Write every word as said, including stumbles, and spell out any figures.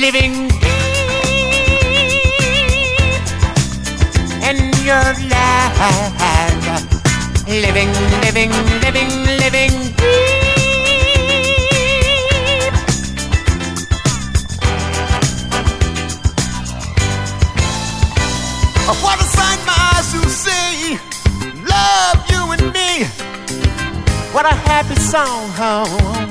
living in your life, living, living, living, living deep. What a sight my eyes to see, love you and me. What a happy song.